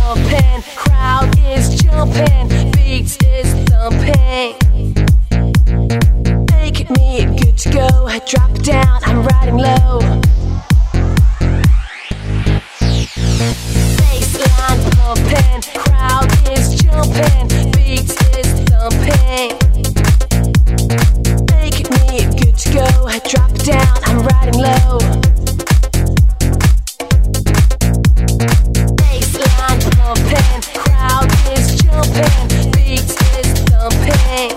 pumping, crowd is jumping, beats is thumping. Make me good to go, drop it down, I'm riding low. Bassline pumping, crowd is jumping, beats is thumping. Make me good to go, drop it down, I'm riding low. Bassline pumping, crowd is jumping, beats is thumping.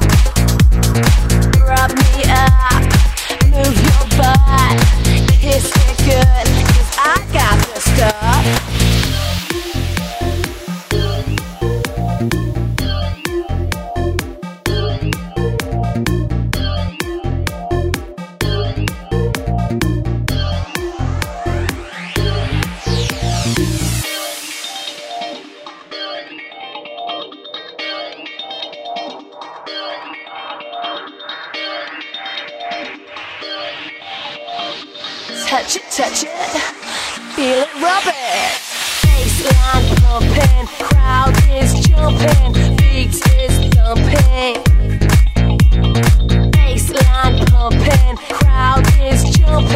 Rub me up, move your butt, kiss me good, 'cause I got the stuff. Touch it, feel it, rub it. Bassline pumping, crowd is jumping, beats is thumping. Bassline pumping, crowd is jumping.